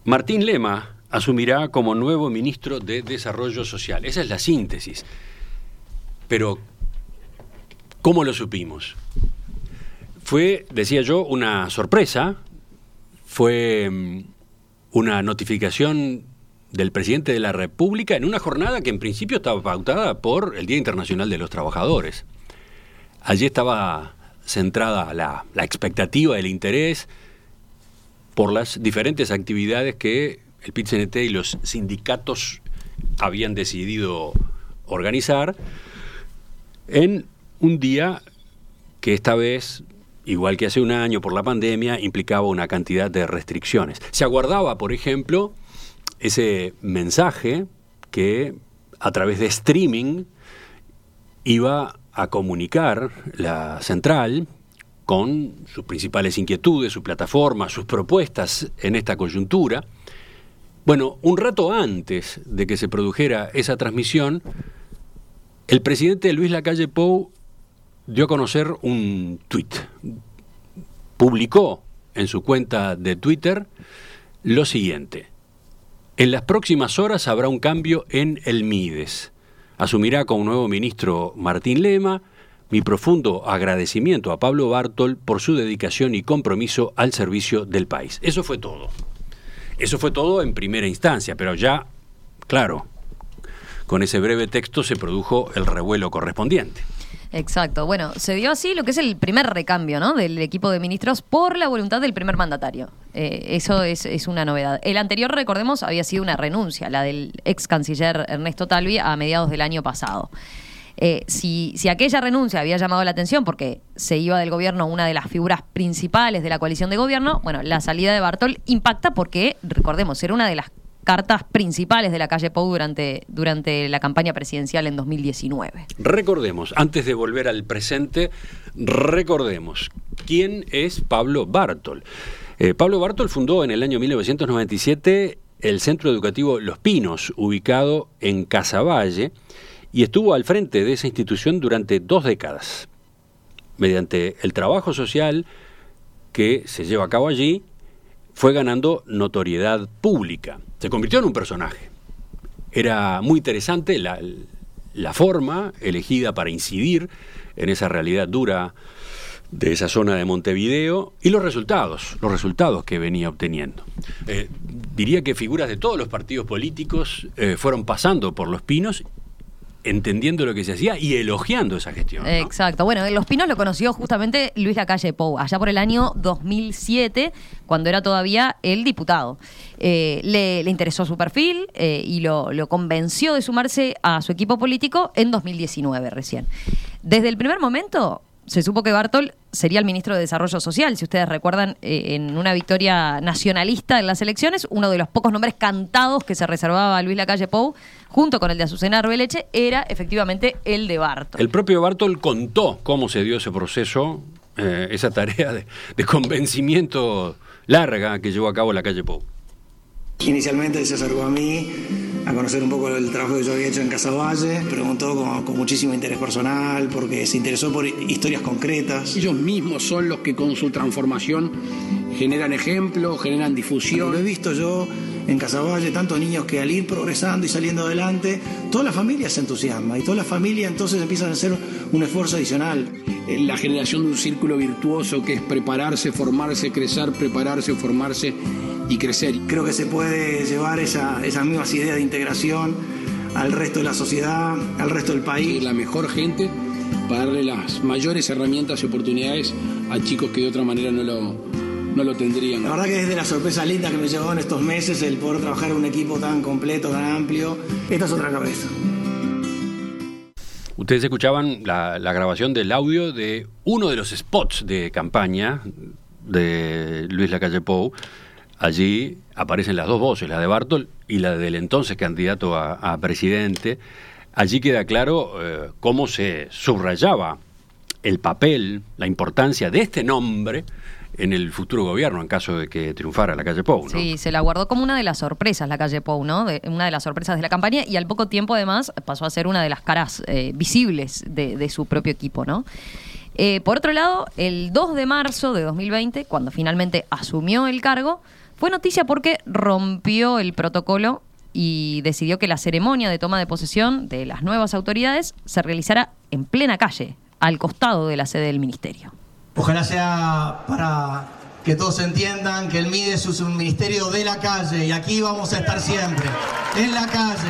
Martín Lema asumirá como nuevo ministro de Desarrollo Social. Esa es la síntesis. Pero, ¿cómo lo supimos? Fue, decía yo, una sorpresa. Fue una notificación del presidente de la República en una jornada que en principio estaba pautada por el Día Internacional de los Trabajadores. Allí estaba centrada la expectativa, el interés por las diferentes actividades que el PIT-CNT y los sindicatos habían decidido organizar en un día que esta vez, igual que hace un año por la pandemia, implicaba una cantidad de restricciones. Se aguardaba, por ejemplo, ese mensaje que a través de streaming iba a comunicar la central con sus principales inquietudes, su plataforma, sus propuestas en esta coyuntura. Bueno, un rato antes de que se produjera esa transmisión, el presidente Luis Lacalle Pou dio a conocer un tuit. Publicó en su cuenta de Twitter lo siguiente: en las próximas horas habrá un cambio en el Mides. Asumirá como nuevo ministro Martín Lema. Mi profundo agradecimiento a Pablo Bartol por su dedicación y compromiso al servicio del país. Eso fue todo. Eso fue todo en primera instancia, pero ya, claro, con ese breve texto se produjo el revuelo correspondiente. Exacto. Bueno, se dio así lo que es el primer recambio, ¿no?, del equipo de ministros por la voluntad del primer mandatario. Eso es una novedad. El anterior, recordemos, había sido una renuncia, la del ex canciller Ernesto Talvi a mediados del año pasado. Si aquella renuncia había llamado la atención porque se iba del gobierno una de las figuras principales de la coalición de gobierno, bueno, la salida de Bartol impacta porque, recordemos, era una de las cartas principales de Lacalle Pou durante la campaña presidencial en 2019. Recordemos, antes de volver al presente, recordemos quién es Pablo Bartol. Pablo Bartol fundó en el año 1997 el Centro Educativo Los Pinos, ubicado en Casaballe, y estuvo al frente de esa institución durante 2 décadas. Mediante el trabajo social que se lleva a cabo allí, fue ganando notoriedad pública. Se convirtió en un personaje. Era muy interesante la forma elegida para incidir en esa realidad dura de esa zona de Montevideo y los resultados que venía obteniendo. Diría que figuras de todos los partidos políticos fueron pasando por Los Pinos, entendiendo lo que se hacía y elogiando esa gestión, ¿no? Exacto. Bueno, en Los Pinos lo conoció justamente Luis Lacalle Pou, allá por el año 2007, cuando era todavía el diputado. Le interesó su perfil y lo convenció de sumarse a su equipo político en 2019 recién. Desde el primer momento se supo que Bartol sería el ministro de Desarrollo Social. Si ustedes recuerdan, en una victoria nacionalista en las elecciones, uno de los pocos nombres cantados que se reservaba a Luis Lacalle Pou, junto con el de Azucena Arbeleche, era efectivamente el de Bartol. El propio Bartol contó cómo se dio ese proceso, esa tarea de convencimiento larga que llevó a cabo Lacalle Pou. Inicialmente se acercó a mí a conocer un poco el trabajo que yo había hecho en Casaballe, preguntó con muchísimo interés personal porque se interesó por historias concretas. Ellos mismos son los que con su transformación generan ejemplo, generan difusión. Lo he visto yo en Casaballe, tantos niños que al ir progresando y saliendo adelante, toda la familia se entusiasma y toda la familia entonces empiezan a hacer un esfuerzo adicional. La generación de un círculo virtuoso que es prepararse, formarse, crecer, prepararse, formarse y crecer. Creo que se puede llevar esas mismas ideas de integración al resto de la sociedad, al resto del país. La mejor gente para darle las mayores herramientas y oportunidades a chicos que de otra manera no lo tendrían. La verdad que es de las sorpresas lindas que me llevó en estos meses el poder trabajar en un equipo tan completo, tan amplio. Esta es otra cabeza. Ustedes escuchaban la grabación del audio de uno de los spots de campaña de Luis Lacalle Pou. Allí aparecen las dos voces, la de Bartol y la del entonces candidato a presidente. Allí queda claro cómo se subrayaba el papel, la importancia de este nombre en el futuro gobierno, en caso de que triunfara Lacalle Pou, ¿no? Sí, se la guardó como una de las sorpresas Lacalle Pou, ¿no? Una de las sorpresas de la campaña, y al poco tiempo además pasó a ser una de las caras visibles de su propio equipo, ¿no? Por otro lado, el 2 de marzo de 2020, cuando finalmente asumió el cargo, Fue noticia porque rompió el protocolo y decidió que la ceremonia de toma de posesión de las nuevas autoridades se realizara en plena calle, al costado de la sede del ministerio. Ojalá sea para que todos entiendan que el MIDES es un ministerio de la calle y aquí vamos a estar siempre, en la calle.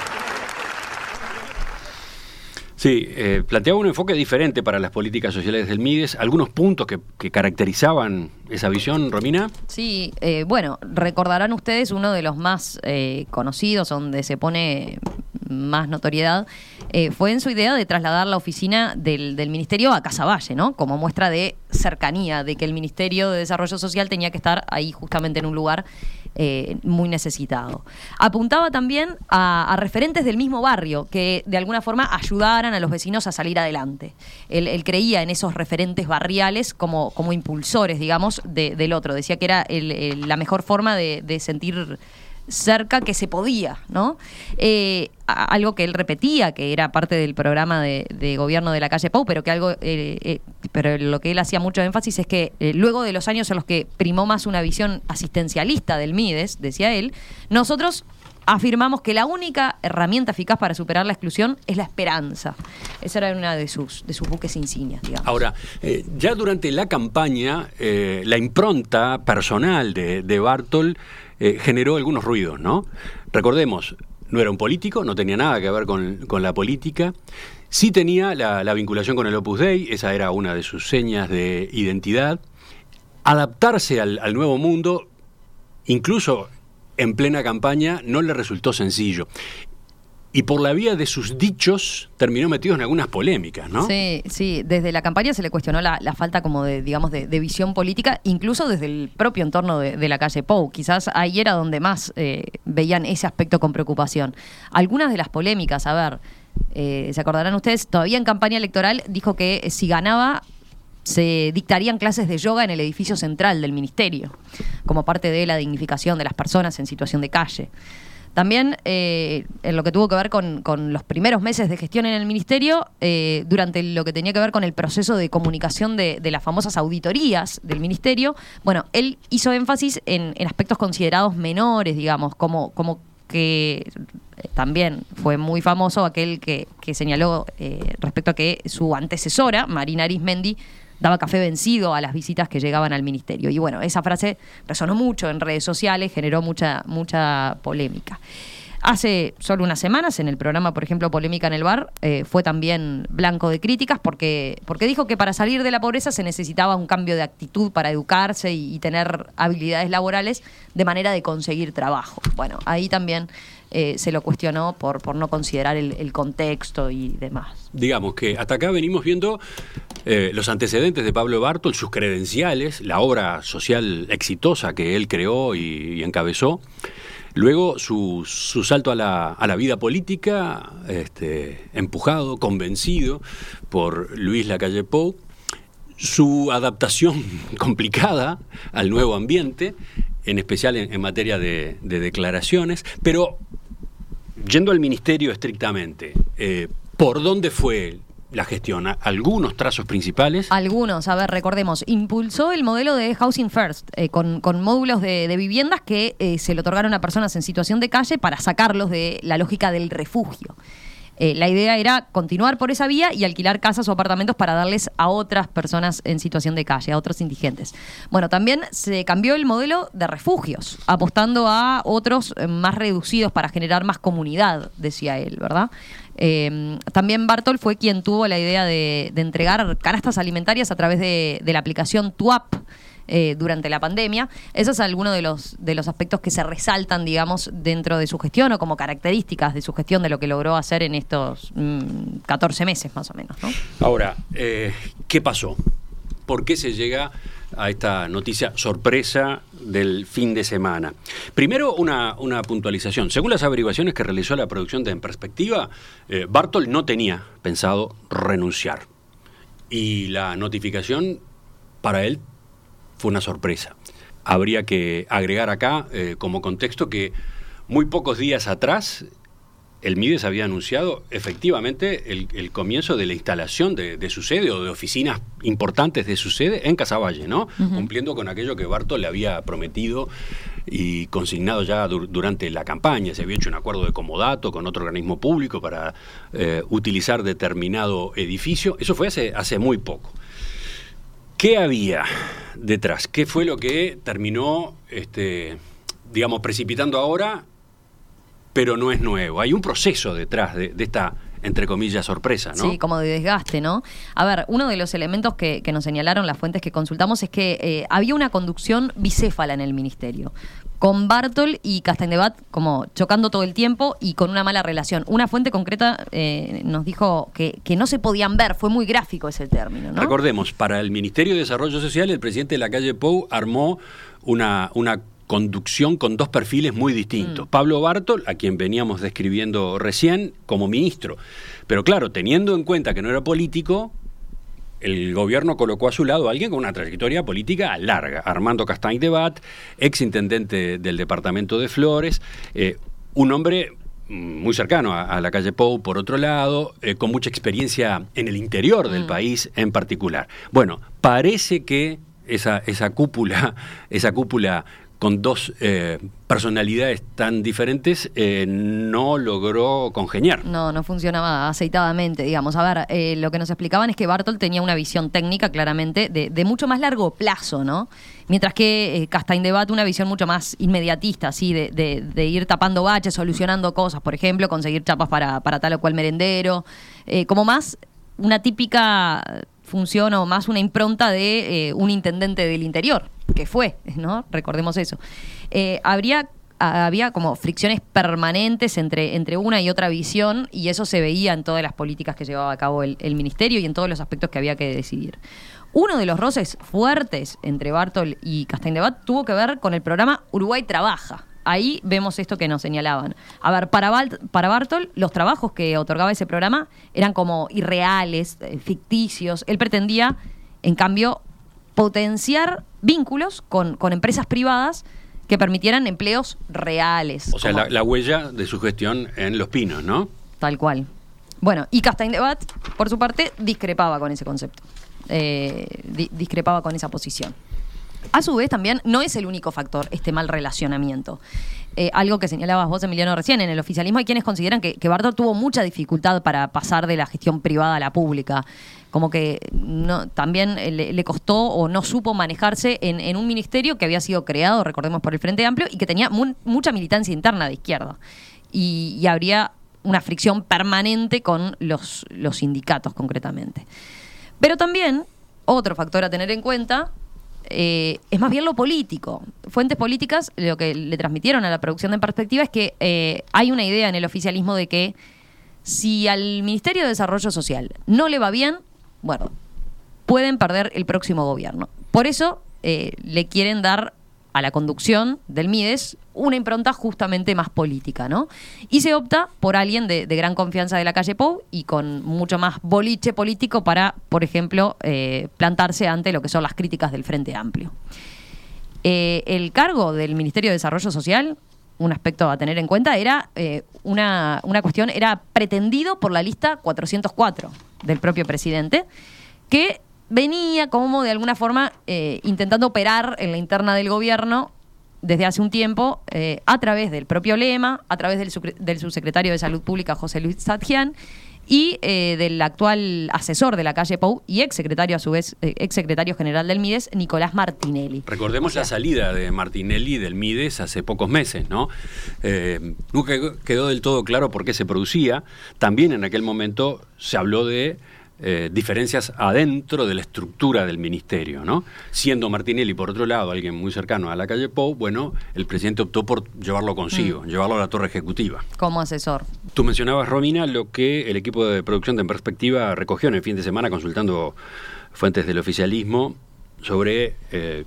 Sí, planteaba un enfoque diferente para las políticas sociales del MIDES. ¿Algunos puntos que caracterizaban esa visión, Romina? Sí, bueno, recordarán ustedes uno de los más conocidos, donde se pone más notoriedad, fue en su idea de trasladar la oficina del ministerio a Casaballe, ¿no? Como muestra de cercanía, de que el Ministerio de Desarrollo Social tenía que estar ahí justamente en un lugar muy necesitado. Apuntaba también a referentes del mismo barrio que de alguna forma ayudaran a los vecinos a salir adelante. Él creía en esos referentes barriales como impulsores, digamos, del otro. Decía que era la mejor forma de sentir cerca que se podía, ¿no? Algo que él repetía, que era parte del programa de gobierno de la calle Pou, pero pero lo que él hacía mucho énfasis es que luego de los años en los que primó más una visión asistencialista del MIDES, decía él, nosotros afirmamos que la única herramienta eficaz para superar la exclusión es la esperanza. Esa era una de sus buques insignias, digamos. Ahora, ya durante la campaña, la impronta personal de Bartol generó algunos ruidos, ¿no? Recordemos, no era un político, no tenía nada que ver con la política. Sí tenía la vinculación con el Opus Dei, esa era una de sus señas de identidad. Adaptarse al nuevo mundo, incluso en plena campaña, no le resultó sencillo. Y por la vía de sus dichos terminó metido en algunas polémicas, ¿no? Sí, desde la campaña se le cuestionó la falta como de visión política, incluso desde el propio entorno de la calle Pou. Quizás ahí era donde más veían ese aspecto con preocupación. Algunas de las polémicas, a ver, se acordarán ustedes, todavía en campaña electoral dijo que si ganaba se dictarían clases de yoga en el edificio central del ministerio, como parte de la dignificación de las personas en situación de calle. También en lo que tuvo que ver con los primeros meses de gestión en el ministerio, durante lo que tenía que ver con el proceso de comunicación de las famosas auditorías del ministerio, bueno, él hizo énfasis en aspectos considerados menores, digamos, como que también fue muy famoso aquel que señaló respecto a que su antecesora, Marina Arismendi, daba café vencido a las visitas que llegaban al ministerio. Y bueno, esa frase resonó mucho en redes sociales, generó mucha polémica. Hace solo unas semanas, en el programa, por ejemplo, Polémica en el Bar, fue también blanco de críticas porque dijo que para salir de la pobreza se necesitaba un cambio de actitud para educarse y tener habilidades laborales de manera de conseguir trabajo. Bueno, ahí también se lo cuestionó por no considerar el contexto y demás. Digamos que hasta acá venimos viendo los antecedentes de Pablo Bartol, sus credenciales, la obra social exitosa que él creó y encabezó. Luego su salto a la vida política, empujado, convencido por Luis Lacalle Pou, su adaptación complicada al nuevo ambiente, en especial en materia de declaraciones, pero yendo al ministerio estrictamente, ¿por dónde fue la gestión? ¿Algunos trazos principales? Algunos, a ver, recordemos, impulsó el modelo de Housing First, con módulos de viviendas que se le otorgaron a personas en situación de calle para sacarlos de la lógica del refugio. La idea era continuar por esa vía y alquilar casas o apartamentos para darles a otras personas en situación de calle, a otros indigentes. Bueno, también se cambió el modelo de refugios, apostando a otros más reducidos para generar más comunidad, decía él, ¿verdad? También Bartol fue quien tuvo la idea de entregar canastas alimentarias a través de la aplicación TUAP, durante la pandemia. Esos es algunos de los aspectos que se resaltan, digamos, dentro de su gestión o como características de su gestión de lo que logró hacer en estos 14 meses más o menos, ¿no? Ahora, ¿qué pasó? ¿Por qué se llega a esta noticia sorpresa del fin de semana? Primero, una puntualización. Según las averiguaciones que realizó la producción de En Perspectiva, Bartol no tenía pensado renunciar. Y la notificación para él fue una sorpresa. Habría que agregar acá como contexto que muy pocos días atrás el Mides había anunciado efectivamente el comienzo de la instalación de su sede o de oficinas importantes de su sede en Casaballe, ¿no? Cumpliendo con aquello que Bartol le había prometido y consignado ya durante la campaña. Se había hecho un acuerdo de comodato con otro organismo público para utilizar determinado edificio. Eso fue hace muy poco. ¿Qué había detrás? ¿Qué fue lo que terminó, digamos, precipitando ahora? Pero no es nuevo. Hay un proceso detrás de esta, entre comillas, sorpresa, ¿no? Sí, como de desgaste, ¿no? A ver, uno de los elementos que nos señalaron las fuentes que consultamos es que había una conducción bicéfala en el ministerio, con Bartol y Castaingdebat como chocando todo el tiempo y con una mala relación. Una fuente concreta nos dijo que no se podían ver, fue muy gráfico ese término, ¿no? Recordemos, para el Ministerio de Desarrollo Social, el presidente de Lacalle Pou armó una conducción con dos perfiles muy distintos. Pablo Bartol, a quien veníamos describiendo recién, como ministro. Pero claro, teniendo en cuenta que no era político, el gobierno colocó a su lado a alguien con una trayectoria política larga. Armando Castaingdebat, exintendente del departamento de Flores, un hombre muy cercano a Lacalle Pou, por otro lado, con mucha experiencia en el interior del país en particular. Bueno, parece que esa cúpula con dos personalidades tan diferentes, no logró congeniar. No funcionaba aceitadamente, digamos. A ver, lo que nos explicaban es que Bartol tenía una visión técnica, claramente, de mucho más largo plazo, ¿no? Mientras que Castaingdebat una visión mucho más inmediatista, así, de ir tapando baches, solucionando cosas, por ejemplo, conseguir chapas para tal o cual merendero, como más una típica función o más una impronta de un intendente del interior, que fue, ¿no? Recordemos eso. Había como fricciones permanentes entre una y otra visión, y eso se veía en todas las políticas que llevaba a cabo el ministerio y en todos los aspectos que había que decidir. Uno de los roces fuertes entre Bartol y Castaingdebat tuvo que ver con el programa Uruguay Trabaja. Ahí vemos esto que nos señalaban. A ver, para Bartol, los trabajos que otorgaba ese programa eran como irreales, ficticios. Él pretendía, en cambio, potenciar vínculos con empresas privadas que permitieran empleos reales. O sea, la huella de su gestión en Los Pinos, ¿no? Tal cual. Bueno, y Castaingdebat, por su parte, discrepaba con ese concepto. Discrepaba con esa posición. A su vez, también no es el único factor este mal relacionamiento. Algo que señalabas vos, Emiliano, recién, en el oficialismo hay quienes consideran que Bartol tuvo mucha dificultad para pasar de la gestión privada a la pública. Como que también le costó o no supo manejarse en un ministerio que había sido creado, recordemos, por el Frente Amplio y que tenía mucha militancia interna de izquierda. Y habría una fricción permanente con los sindicatos, concretamente. Pero también, otro factor a tener en cuenta, es más bien lo político. Fuentes políticas lo que le transmitieron a la producción de En Perspectiva es que hay una idea en el oficialismo de que si al Ministerio de Desarrollo Social no le va bien, bueno, pueden perder el próximo gobierno. Por eso le quieren dar a la conducción del Mides una impronta justamente más política, ¿no? Y se opta por alguien de gran confianza de Lacalle Pou y con mucho más boliche político para, por ejemplo, plantarse ante lo que son las críticas del Frente Amplio. El cargo del Ministerio de Desarrollo Social, un aspecto a tener en cuenta, era una cuestión, era pretendido por la lista 404 del propio presidente, que venía como de alguna forma intentando operar en la interna del gobierno desde hace un tiempo a través del propio Lema, a través del subsecretario de Salud Pública José Luis Satjian y del actual asesor de Lacalle Pou y exsecretario a su vez, exsecretario general del Mides, Nicolás Martinelli. Recordemos la salida de Martinelli del Mides hace pocos meses, ¿no? Nunca quedó del todo claro por qué se producía. También en aquel momento se habló de diferencias adentro de la estructura del ministerio, ¿no? Siendo Martinelli, por otro lado, alguien muy cercano a Lacalle Pou, bueno, el presidente optó por llevarlo consigo, llevarlo a la torre ejecutiva. Como asesor. Tú mencionabas, Romina, lo que el equipo de producción de En Perspectiva recogió en el fin de semana consultando fuentes del oficialismo sobre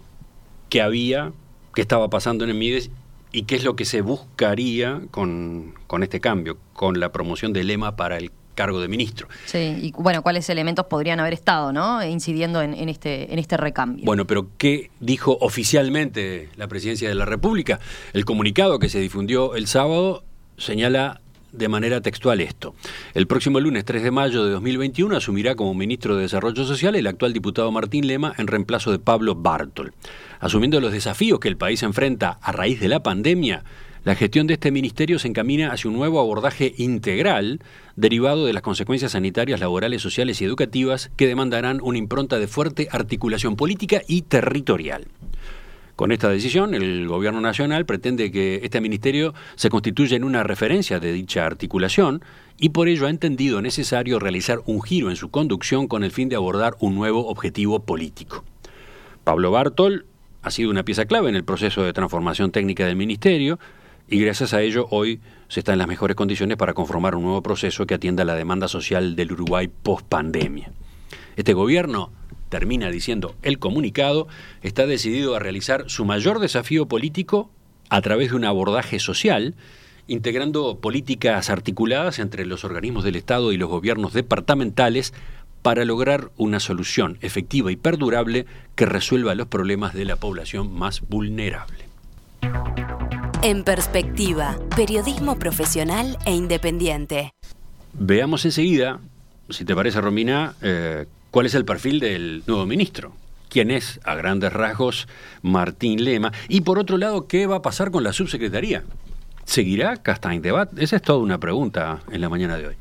qué estaba pasando en el Mides y qué es lo que se buscaría con este cambio, con la promoción de Lema para el cargo de ministro. Sí, y bueno, ¿cuáles elementos podrían haber estado, ¿no?, incidiendo en este recambio? Bueno, pero ¿qué dijo oficialmente la Presidencia de la República? El comunicado que se difundió el sábado señala de manera textual esto. El próximo lunes 3 de mayo de 2021 asumirá como ministro de Desarrollo Social el actual diputado Martín Lema en reemplazo de Pablo Bartol. Asumiendo los desafíos que el país enfrenta a raíz de la pandemia, la gestión de este ministerio se encamina hacia un nuevo abordaje integral derivado de las consecuencias sanitarias, laborales, sociales y educativas que demandarán una impronta de fuerte articulación política y territorial. Con esta decisión, el Gobierno Nacional pretende que este ministerio se constituya en una referencia de dicha articulación y por ello ha entendido necesario realizar un giro en su conducción con el fin de abordar un nuevo objetivo político. Pablo Bartol ha sido una pieza clave en el proceso de transformación técnica del ministerio y gracias a ello hoy se está en las mejores condiciones para conformar un nuevo proceso que atienda la demanda social del Uruguay post-pandemia. Este gobierno, termina diciendo el comunicado, está decidido a realizar su mayor desafío político a través de un abordaje social, integrando políticas articuladas entre los organismos del Estado y los gobiernos departamentales para lograr una solución efectiva y perdurable que resuelva los problemas de la población más vulnerable. En Perspectiva, periodismo profesional e independiente. Veamos enseguida, si te parece, Romina, ¿cuál es el perfil del nuevo ministro? ¿Quién es, a grandes rasgos, Martín Lema? Y por otro lado, ¿qué va a pasar con la subsecretaría? ¿Seguirá Castaing-Debat? Esa es toda una pregunta en la mañana de hoy.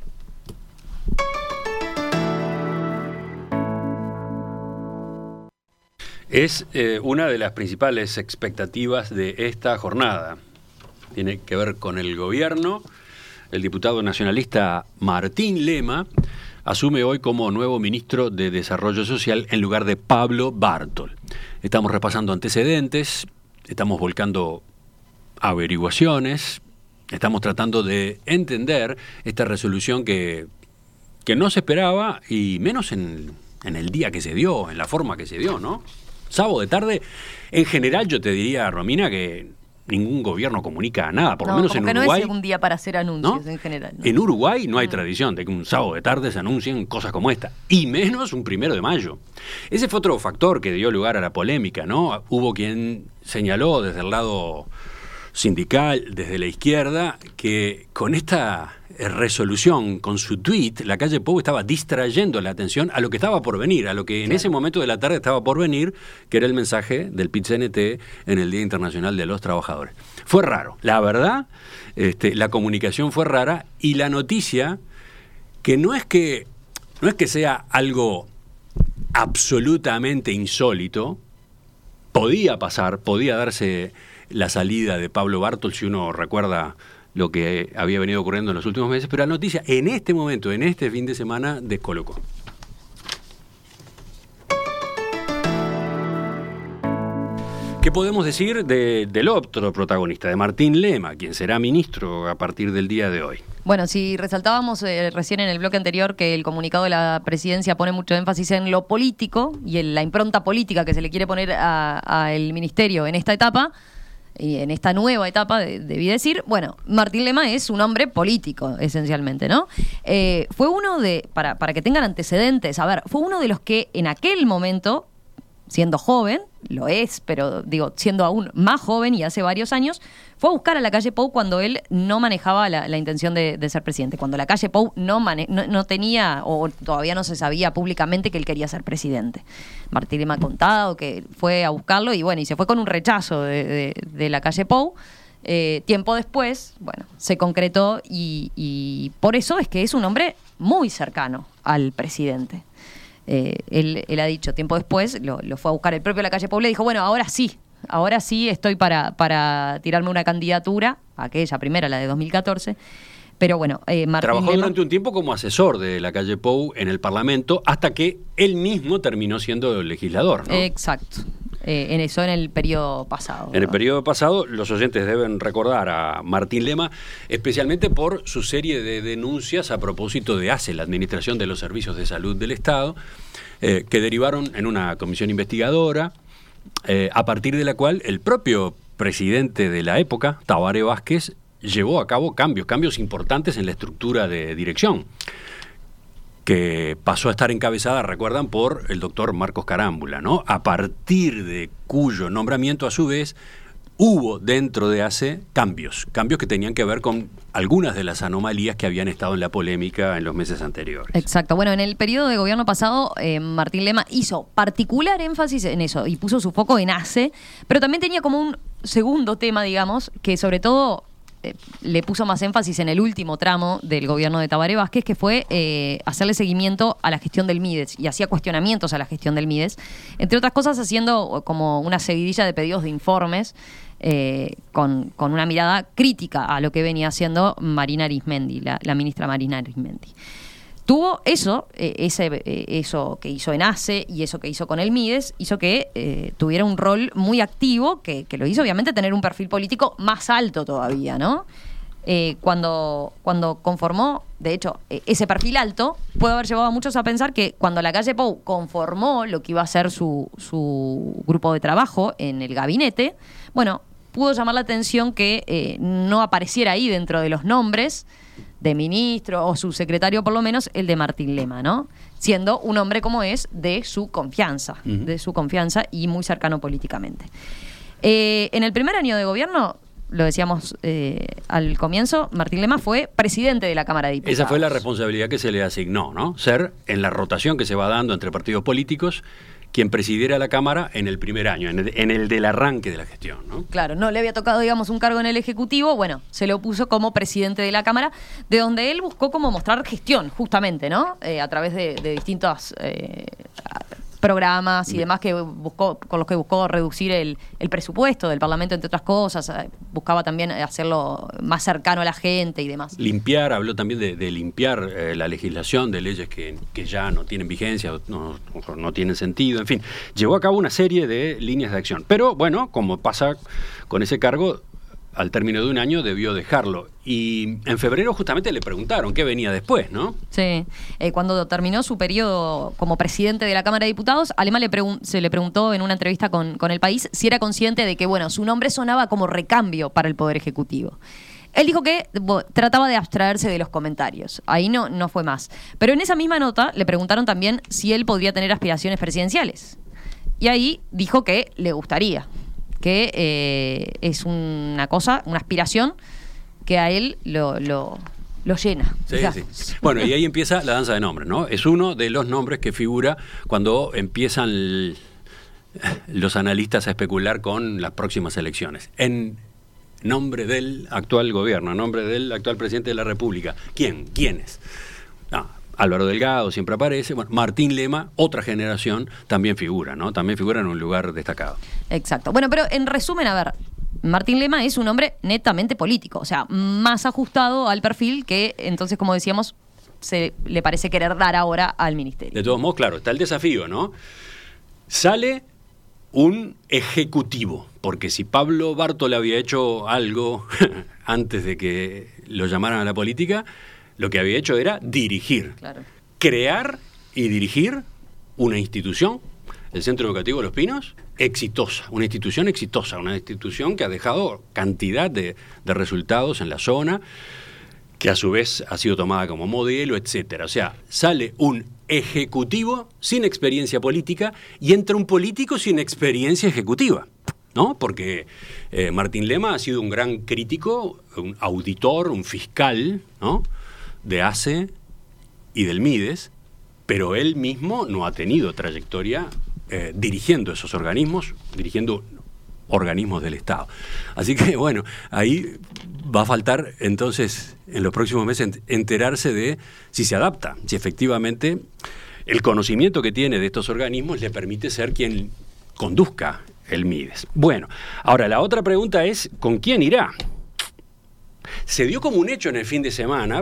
Es una de las principales expectativas de esta jornada. Tiene que ver con el gobierno. El diputado nacionalista Martín Lema asume hoy como nuevo ministro de Desarrollo Social en lugar de Pablo Bartol. Estamos repasando antecedentes, estamos volcando averiguaciones, estamos tratando de entender esta resolución que no se esperaba, y menos en el día que se dio, en la forma que se dio, ¿no? Sábado de tarde, en general yo te diría, Romina, que ningún gobierno comunica nada, por lo menos en Uruguay. No es un día para hacer anuncios, ¿no? En general. ¿No? En Uruguay no hay tradición de que un sábado de tarde se anuncien cosas como esta, y menos un 1 de mayo. Ese fue otro factor que dio lugar a la polémica, ¿no? Hubo quien señaló desde el lado sindical, desde la izquierda, que con esta resolución, con su tuit, la calle Pou estaba distrayendo la atención a lo que estaba por venir, a lo que en ese momento de la tarde estaba por venir, que era el mensaje del PIT-CNT en el Día Internacional de los Trabajadores. Fue raro, la verdad, la comunicación fue rara, y la noticia, que no es que sea algo absolutamente insólito, podía pasar, podía darse la salida de Pablo Bartol, si uno recuerda lo que había venido ocurriendo en los últimos meses, pero la noticia en este momento, en este fin de semana, descolocó. ¿Qué podemos decir del otro protagonista, de Martín Lema, quien será ministro a partir del día de hoy? Bueno, si resaltábamos recién en el bloque anterior que el comunicado de la presidencia pone mucho énfasis en lo político y en la impronta política que se le quiere poner al ministerio en esta etapa, y en esta nueva etapa, debí decir, bueno, Martín Lema es un hombre político, esencialmente, ¿no? Fue uno para que tengan antecedentes, fue uno de los que en aquel momento, siendo joven, lo es, pero digo, siendo aún más joven y hace varios años, fue a buscar a la calle Pou cuando él no manejaba la intención de ser presidente, cuando la calle Pou no tenía, o todavía no se sabía públicamente que él quería ser presidente. Martín Lema ha contado que fue a buscarlo y bueno, y se fue con un rechazo de la calle Pou. Tiempo después, bueno, se concretó y por eso es que es un hombre muy cercano al presidente. Él ha dicho, tiempo después, lo fue a buscar el propio Lacalle Pou, le dijo, bueno, ahora sí estoy para tirarme una candidatura, aquella primera, la de 2014, pero bueno, Martín trabajó Lema durante un tiempo como asesor de Lacalle Pou en el Parlamento, hasta que él mismo terminó siendo legislador, ¿no? Exacto. En el periodo pasado. En el periodo pasado, los oyentes deben recordar a Martín Lema, especialmente por su serie de denuncias a propósito de ACE, la Administración de los Servicios de Salud del Estado, que derivaron en una comisión investigadora, a partir de la cual el propio presidente de la época, Tabaré Vázquez, llevó a cabo cambios importantes en la estructura de dirección, que pasó a estar encabezada, recuerdan, por el doctor Marcos Carámbula, ¿no? A partir de cuyo nombramiento, a su vez, hubo dentro de ACE cambios que tenían que ver con algunas de las anomalías que habían estado en la polémica en los meses anteriores. Exacto. Bueno, en el periodo de gobierno pasado, Martín Lema hizo particular énfasis en eso y puso su foco en ACE, pero también tenía como un segundo tema, digamos, que sobre todo le puso más énfasis en el último tramo del gobierno de Tabaré Vázquez, que fue hacerle seguimiento a la gestión del Mides, y hacía cuestionamientos a la gestión del Mides, entre otras cosas haciendo como una seguidilla de pedidos de informes con una mirada crítica a lo que venía haciendo Marina Arizmendi, la ministra Marina Arizmendi. Tuvo eso, eso que hizo en ACE y eso que hizo con el Mides, hizo que tuviera un rol muy activo, que lo hizo obviamente tener un perfil político más alto todavía, ¿no? Cuando conformó, de hecho, ese perfil alto, puede haber llevado a muchos a pensar que cuando Lacalle Pou conformó lo que iba a ser su grupo de trabajo en el gabinete, bueno, pudo llamar la atención que no apareciera ahí dentro de los nombres de ministro o subsecretario, por lo menos el de Martín Lema, ¿no? Siendo un hombre como es de su confianza, y muy cercano políticamente. En el primer año de gobierno, lo decíamos al comienzo, Martín Lema fue presidente de la Cámara de Diputados. Esa fue la responsabilidad que se le asignó, ¿no? Ser, en la rotación que se va dando entre partidos políticos, quien presidiera la Cámara en el primer año, en el del arranque de la gestión, ¿no? Claro, no le había tocado, digamos, un cargo en el Ejecutivo, bueno, se lo puso como presidente de la Cámara, de donde él buscó como mostrar gestión, justamente, ¿no? A través de distintos programas y demás con los que buscó reducir el presupuesto del Parlamento, entre otras cosas. Buscaba también hacerlo más cercano a la gente y demás. Habló también de limpiar la legislación de leyes que ya no tienen vigencia o no tienen sentido, en fin. Llevó a cabo una serie de líneas de acción. Pero bueno, como pasa con ese cargo, al término de un año debió dejarlo. Y en febrero justamente le preguntaron qué venía después, ¿no? Sí. Cuando terminó su periodo como presidente de la Cámara de Diputados, a Lema se le preguntó en una entrevista con El País si era consciente de que, bueno, su nombre sonaba como recambio para el Poder Ejecutivo. Él dijo que trataba de abstraerse de los comentarios. Ahí no fue más. Pero en esa misma nota le preguntaron también si él podría tener aspiraciones presidenciales. Y ahí dijo que le gustaría, que es una aspiración que a él lo llena. Sí, sí. Bueno, y ahí empieza la danza de nombres, ¿no? Es uno de los nombres que figura cuando empiezan los analistas a especular con las próximas elecciones. En nombre del actual gobierno, en nombre del actual presidente de la República. ¿Quiénes? Álvaro Delgado siempre aparece. Bueno, Martín Lema, otra generación, también figura, ¿no? También figura en un lugar destacado. Exacto. Bueno, pero en resumen, a ver, Martín Lema es un hombre netamente político, o sea, más ajustado al perfil que entonces, como decíamos, se le parece querer dar ahora al ministerio. De todos modos, claro, está el desafío, ¿no? Sale un ejecutivo, porque si Pablo Bartolo había hecho algo antes de que lo llamaran a la política, lo que había hecho era dirigir, claro, crear y dirigir una institución, el Centro Educativo Los Pinos, exitosa, una institución que ha dejado cantidad de resultados en la zona, que a su vez ha sido tomada como modelo, etcétera. O sea, sale un ejecutivo sin experiencia política y entra un político sin experiencia ejecutiva, ¿no? Porque Martín Lema ha sido un gran crítico, un auditor, un fiscal, ¿no?, de ACE y del Mides, pero él mismo no ha tenido trayectoria dirigiendo esos organismos, dirigiendo organismos del Estado. Así que, bueno, ahí va a faltar entonces en los próximos meses enterarse de si se adapta, si efectivamente el conocimiento que tiene de estos organismos le permite ser quien conduzca el Mides. Bueno, ahora la otra pregunta es, ¿con quién irá? Se dio como un hecho en el fin de semana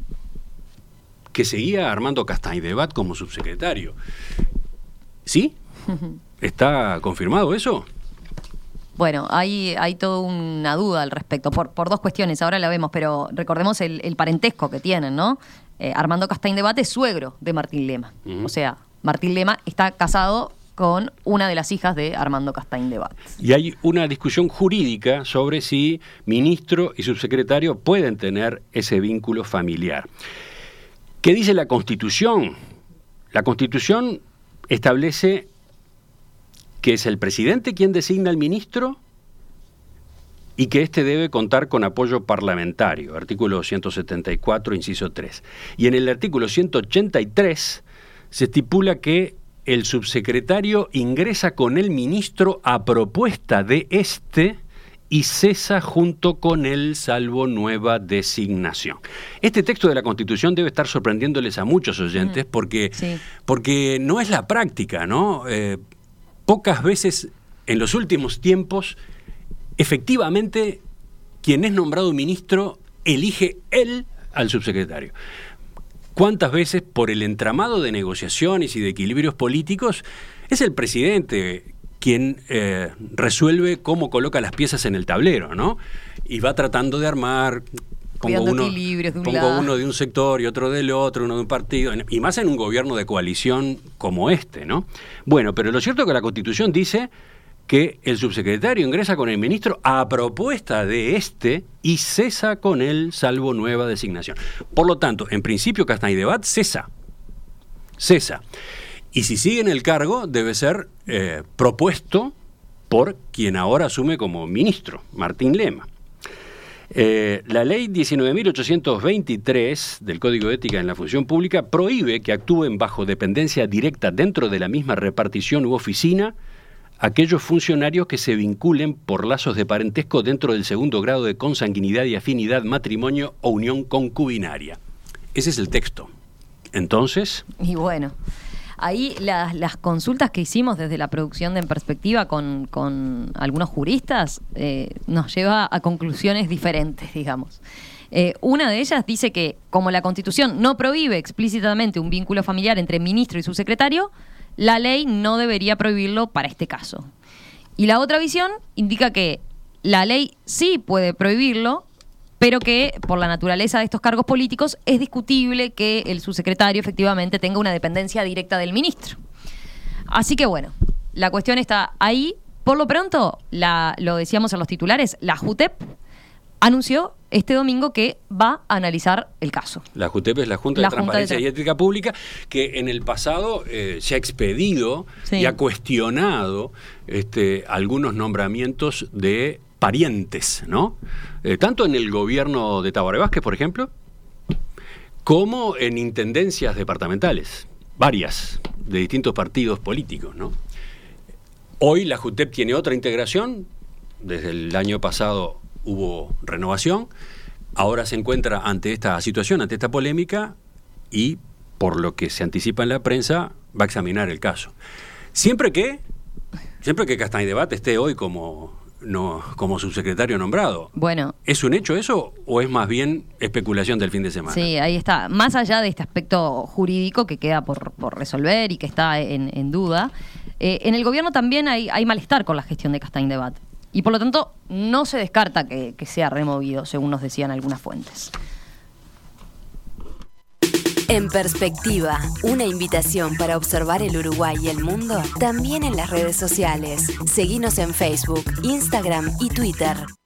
que seguía Armando Castañdebat como subsecretario. ¿Sí? ¿Está confirmado eso? Bueno, hay toda una duda al respecto, por dos cuestiones, ahora la vemos, pero recordemos el parentesco que tienen, ¿no? Armando Castañdebat es suegro de Martín Lema. O sea, Martín Lema está casado con una de las hijas de Armando Castañdebat. Y hay una discusión jurídica sobre si ministro y subsecretario pueden tener ese vínculo familiar. ¿Qué dice la Constitución? La Constitución establece que es el presidente quien designa al ministro y que éste debe contar con apoyo parlamentario, artículo 174, inciso 3. Y en el artículo 183 se estipula que el subsecretario ingresa con el ministro a propuesta de éste y cesa junto con él salvo nueva designación. Este texto de la Constitución debe estar sorprendiéndoles a muchos oyentes porque no es la práctica, ¿no? Pocas veces en los últimos tiempos, efectivamente, quien es nombrado ministro elige él al subsecretario. ¿Cuántas veces por el entramado de negociaciones y de equilibrios políticos es el presidente quien resuelve cómo coloca las piezas en el tablero, ¿no? Y va tratando de armar, pongo uno de un sector y otro del otro, uno de un partido, y más en un gobierno de coalición como este, ¿no? Bueno, pero lo cierto es que la Constitución dice que el subsecretario ingresa con el ministro a propuesta de éste y cesa con él salvo nueva designación. Por lo tanto, en principio Castañebat cesa. Y si sigue en el cargo, debe ser propuesto por quien ahora asume como ministro, Martín Lema. La ley 19.823 del Código de Ética en la Función Pública prohíbe que actúen bajo dependencia directa dentro de la misma repartición u oficina aquellos funcionarios que se vinculen por lazos de parentesco dentro del segundo grado de consanguinidad y afinidad, matrimonio o unión concubinaria. Ese es el texto. Entonces... Y bueno, ahí las consultas que hicimos desde la producción de En Perspectiva con algunos juristas nos lleva a conclusiones diferentes, digamos. Una de ellas dice que, como la Constitución no prohíbe explícitamente un vínculo familiar entre ministro y subsecretario, la ley no debería prohibirlo para este caso. Y la otra visión indica que la ley sí puede prohibirlo, pero que por la naturaleza de estos cargos políticos es discutible que el subsecretario efectivamente tenga una dependencia directa del ministro. Así que bueno, la cuestión está ahí. Por lo pronto, lo decíamos en los titulares, la JUTEP anunció este domingo que va a analizar el caso. La JUTEP es la Junta de Transparencia y Ética Pública, que en el pasado se ha expedido y ha cuestionado algunos nombramientos de parientes, ¿no? Tanto en el gobierno de Tabaré Vázquez, por ejemplo, como en intendencias departamentales, varias, de distintos partidos políticos, ¿no? Hoy la JUTEP tiene otra integración. Desde el año pasado hubo renovación, ahora se encuentra ante esta situación, ante esta polémica, y por lo que se anticipa en la prensa, va a examinar el caso. Siempre que Castañebat esté hoy como subsecretario nombrado. Bueno, ¿es un hecho eso o es más bien especulación del fin de semana? Sí, ahí está. Más allá de este aspecto jurídico que queda por resolver y que está en duda, en el gobierno también hay malestar con la gestión de Castañebat. Y por lo tanto, no se descarta que sea removido, según nos decían algunas fuentes. En Perspectiva, una invitación para observar el Uruguay y el mundo, también en las redes sociales. Seguinos en Facebook, Instagram y Twitter.